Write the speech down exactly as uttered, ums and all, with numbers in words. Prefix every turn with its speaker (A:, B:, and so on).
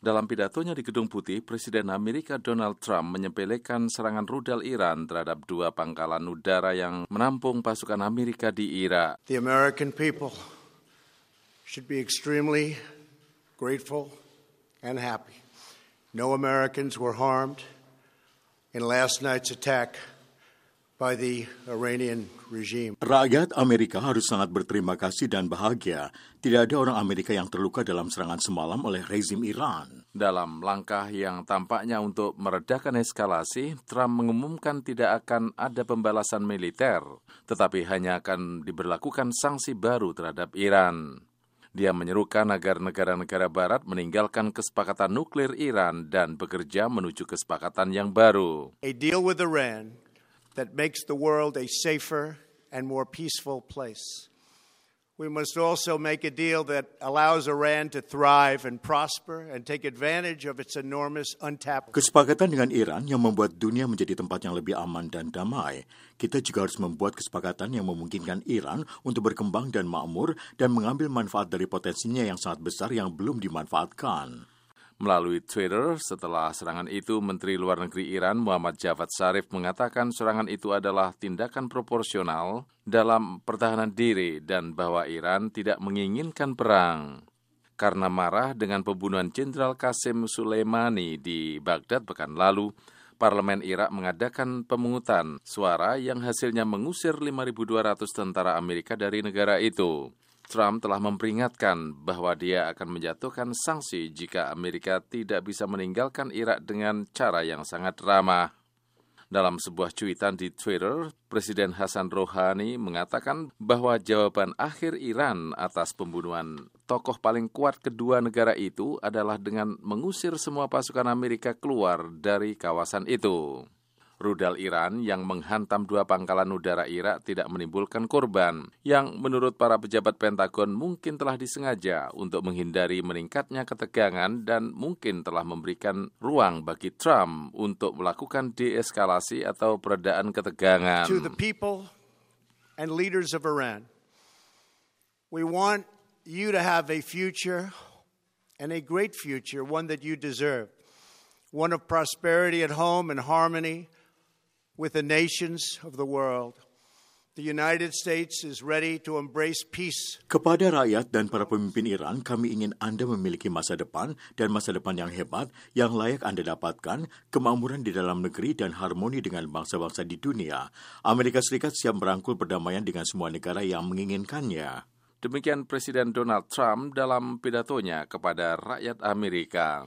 A: Dalam pidatonya di Gedung Putih, Presiden Amerika Donald Trump menyepelekan serangan rudal Iran terhadap dua pangkalan udara yang menampung pasukan Amerika di Irak.
B: The American people should be extremely grateful and happy. No Americans were harmed in last night's attack by the Iranian regime.
C: Rakyat Amerika harus sangat berterima kasih dan bahagia. Tidak ada orang Amerika yang terluka dalam serangan semalam oleh rezim Iran.
A: Dalam langkah yang tampaknya untuk meredakan eskalasi, Trump mengumumkan tidak akan ada pembalasan militer, tetapi hanya akan diberlakukan sanksi baru terhadap Iran. Dia menyerukan agar negara-negara barat meninggalkan kesepakatan nuklir Iran dan bekerja menuju kesepakatan yang baru.
B: A deal with Iran that makes the world a safer and more peaceful place. We must also make a deal that allows Iran to thrive and prosper and take advantage of its enormous untapped.
C: Kesepakatan dengan Iran yang membuat dunia menjadi tempat yang lebih aman dan damai. Kita juga harus membuat kesepakatan yang memungkinkan Iran untuk berkembang dan makmur dan mengambil manfaat dari potensinya yang sangat besar yang belum dimanfaatkan.
A: Melalui Twitter, setelah serangan itu, Menteri Luar Negeri Iran Muhammad Javad Zarif mengatakan serangan itu adalah tindakan proporsional dalam pertahanan diri dan bahwa Iran tidak menginginkan perang. Karena marah dengan pembunuhan Jenderal Qasem Soleimani di Baghdad pekan lalu, Parlemen Irak mengadakan pemungutan suara yang hasilnya mengusir lima ribu dua ratus tentara Amerika dari negara itu. Trump telah memperingatkan bahwa dia akan menjatuhkan sanksi jika Amerika tidak bisa meninggalkan Irak dengan cara yang sangat ramah. Dalam sebuah cuitan di Twitter, Presiden Hassan Rouhani mengatakan bahwa jawaban akhir Iran atas pembunuhan tokoh paling kuat kedua negara itu adalah dengan mengusir semua pasukan Amerika keluar dari kawasan itu. Rudal Iran yang menghantam dua pangkalan udara Irak tidak menimbulkan korban, yang menurut para pejabat Pentagon mungkin telah disengaja untuk menghindari meningkatnya ketegangan dan mungkin telah memberikan ruang bagi Trump untuk melakukan deeskalasi atau peredaan ketegangan.
B: To the people and leaders of Iran, we want you to have a future and a great future, one that you deserve, one of prosperity at home and harmony with the nations of the world. The United States is ready to embrace peace.
C: Kepada rakyat dan para pemimpin Iran, kami ingin Anda memiliki masa depan dan masa depan yang hebat, yang layak Anda dapatkan, kemakmuran di dalam negeri dan harmoni dengan bangsa-bangsa di dunia. Amerika Serikat siap merangkul perdamaian dengan semua negara yang menginginkannya.
A: Demikian Presiden Donald Trump dalam pidatonya kepada rakyat Amerika.